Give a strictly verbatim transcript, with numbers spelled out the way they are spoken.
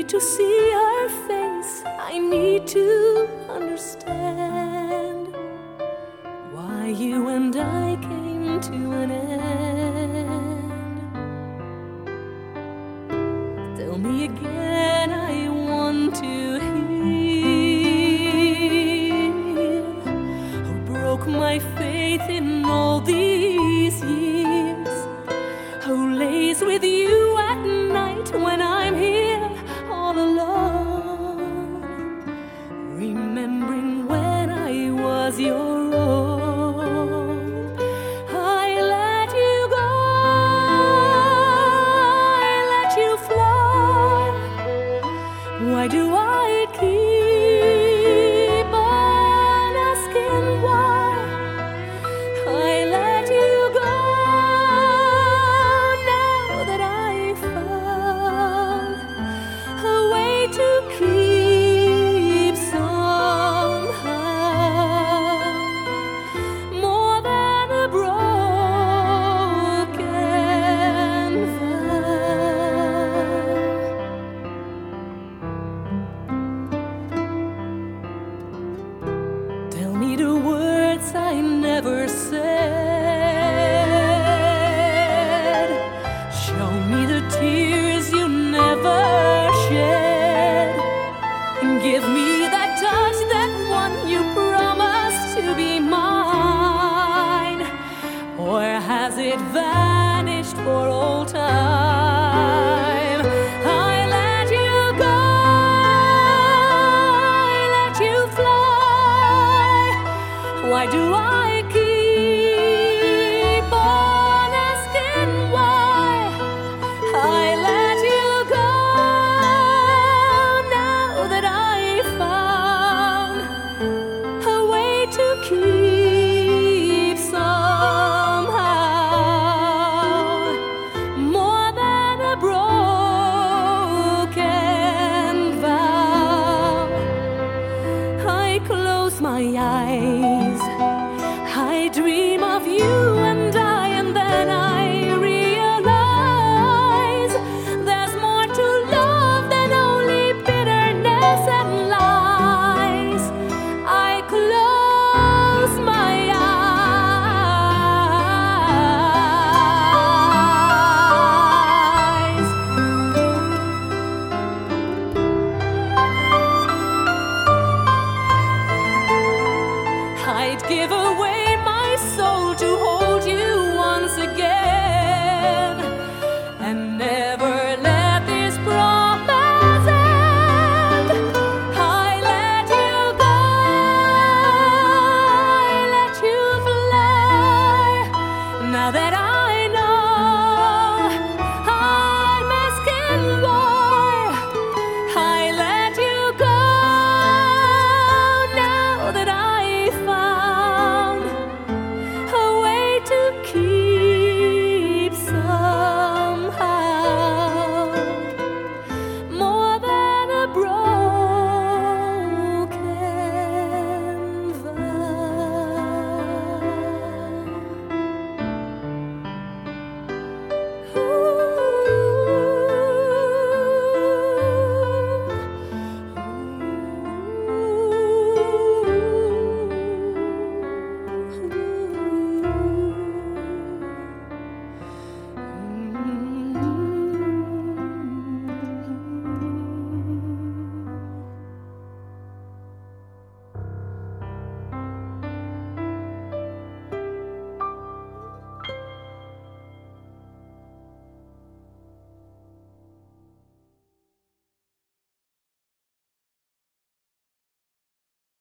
need to see her face. I need to understand why you and I came to an end. Tell me again, I want to hear who broke my faith in all these years, who lays with you at night when I'm here all alone, remembering when I was your own. I let you go, I let you fly. Why do I keep on asking why? I let you go now that I found a way to keep somehow more than a broken vow. Tell me the words I never said. Show me the tears you never shed. And give me